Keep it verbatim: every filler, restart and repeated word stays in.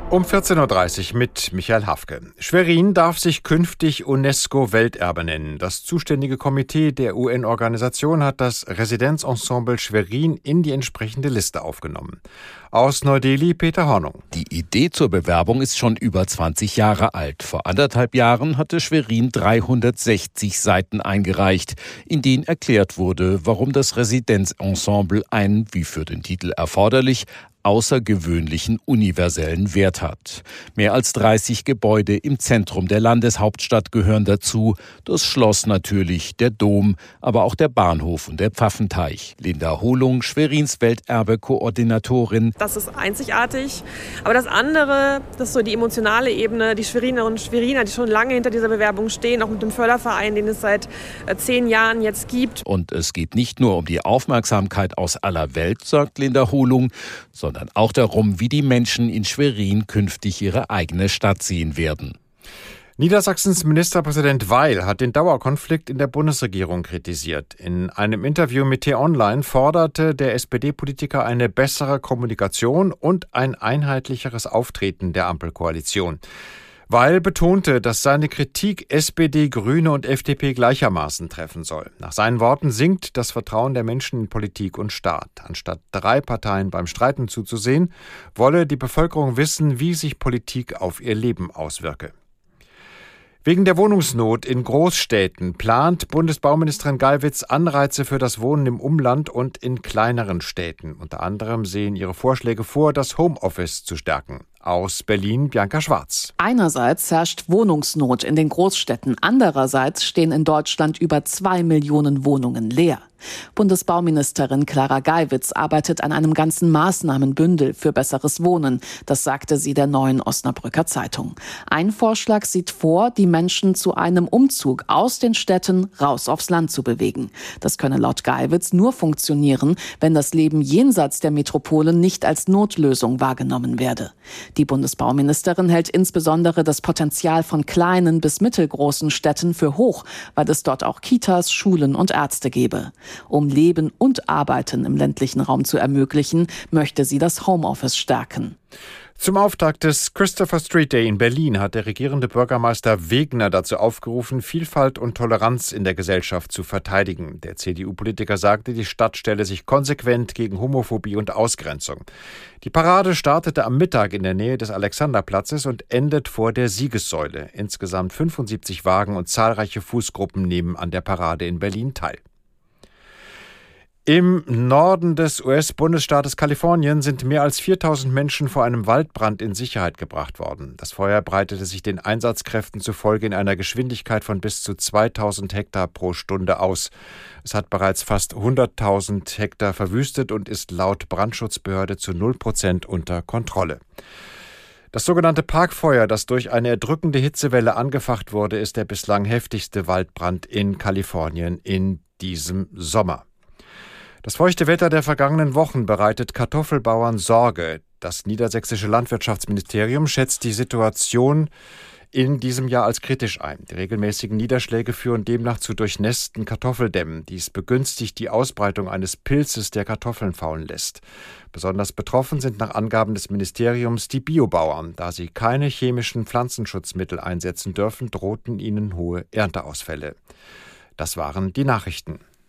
Um vierzehn Uhr dreißig mit Michael Hafke. Schwerin darf sich künftig UNESCO-Welterbe nennen. Das zuständige Komitee der U N-Organisation hat das Residenzensemble Schwerin in die entsprechende Liste aufgenommen. Aus Neu-Delhi Peter Hornung. Die Idee zur Bewerbung ist schon über zwanzig Jahre alt. Vor anderthalb Jahren hatte Schwerin dreihundertsechzig Seiten eingereicht, in denen erklärt wurde, warum das Residenzensemble einen, wie für den Titel erforderlich, außergewöhnlichen universellen Wert hat. Mehr als dreißig Gebäude im Zentrum der Landeshauptstadt gehören dazu. Das Schloss natürlich, der Dom, aber auch der Bahnhof und der Pfaffenteich. Linda Holung, Schwerins Welterbe-Koordinatorin. Das ist einzigartig. Aber das andere, das ist so die emotionale Ebene, die Schwerinerinnen und Schweriner, die schon lange hinter dieser Bewerbung stehen, auch mit dem Förderverein, den es seit zehn Jahren jetzt gibt. Und es geht nicht nur um die Aufmerksamkeit aus aller Welt, sagt Linda Holung, sondern auch darum, wie die Menschen in Schwerin künftig ihre eigene Stadt sehen werden. Niedersachsens Ministerpräsident Weil hat den Dauerkonflikt in der Bundesregierung kritisiert. In einem Interview mit T-Online forderte der S P D-Politiker eine bessere Kommunikation und ein einheitlicheres Auftreten der Ampelkoalition. Weil betonte, dass seine Kritik S P D, Grüne und F D P gleichermaßen treffen soll. Nach seinen Worten sinkt das Vertrauen der Menschen in Politik und Staat. Anstatt drei Parteien beim Streiten zuzusehen, wolle die Bevölkerung wissen, wie sich Politik auf ihr Leben auswirke. Wegen der Wohnungsnot in Großstädten plant Bundesbauministerin Geiwitz Anreize für das Wohnen im Umland und in kleineren Städten. Unter anderem sehen ihre Vorschläge vor, das Homeoffice zu stärken. Aus Berlin Bianca Schwarz. Einerseits herrscht Wohnungsnot in den Großstädten. Andererseits stehen in Deutschland über zwei Millionen Wohnungen leer. Bundesbauministerin Clara Geiwitz arbeitet an einem ganzen Maßnahmenbündel für besseres Wohnen. Das sagte sie der Neuen Osnabrücker Zeitung. Ein Vorschlag sieht vor, die Menschen zu einem Umzug aus den Städten raus aufs Land zu bewegen. Das könne laut Geiwitz nur funktionieren, wenn das Leben jenseits der Metropolen nicht als Notlösung wahrgenommen werde. Die Bundesbauministerin hält insbesondere das Potenzial von kleinen bis mittelgroßen Städten für hoch, weil es dort auch Kitas, Schulen und Ärzte gebe. Um Leben und Arbeiten im ländlichen Raum zu ermöglichen, möchte sie das Homeoffice stärken. Zum Auftakt des Christopher Street Day in Berlin hat der regierende Bürgermeister Wegner dazu aufgerufen, Vielfalt und Toleranz in der Gesellschaft zu verteidigen. Der C D U-Politiker sagte, die Stadt stelle sich konsequent gegen Homophobie und Ausgrenzung. Die Parade startete am Mittag in der Nähe des Alexanderplatzes und endet vor der Siegessäule. Insgesamt fünfundsiebzig Wagen und zahlreiche Fußgruppen nehmen an der Parade in Berlin teil. Im Norden des U S-Bundesstaates Kalifornien sind mehr als viertausend Menschen vor einem Waldbrand in Sicherheit gebracht worden. Das Feuer breitete sich den Einsatzkräften zufolge in einer Geschwindigkeit von bis zu zweitausend Hektar pro Stunde aus. Es hat bereits fast hunderttausend Hektar verwüstet und ist laut Brandschutzbehörde zu null Prozent unter Kontrolle. Das sogenannte Parkfeuer, das durch eine erdrückende Hitzewelle angefacht wurde, ist der bislang heftigste Waldbrand in Kalifornien in diesem Sommer. Das feuchte Wetter der vergangenen Wochen bereitet Kartoffelbauern Sorge. Das niedersächsische Landwirtschaftsministerium schätzt die Situation in diesem Jahr als kritisch ein. Die regelmäßigen Niederschläge führen demnach zu durchnässten Kartoffeldämmen. Dies begünstigt die Ausbreitung eines Pilzes, der Kartoffeln faulen lässt. Besonders betroffen sind nach Angaben des Ministeriums die Biobauern. Da sie keine chemischen Pflanzenschutzmittel einsetzen dürfen, drohten ihnen hohe Ernteausfälle. Das waren die Nachrichten.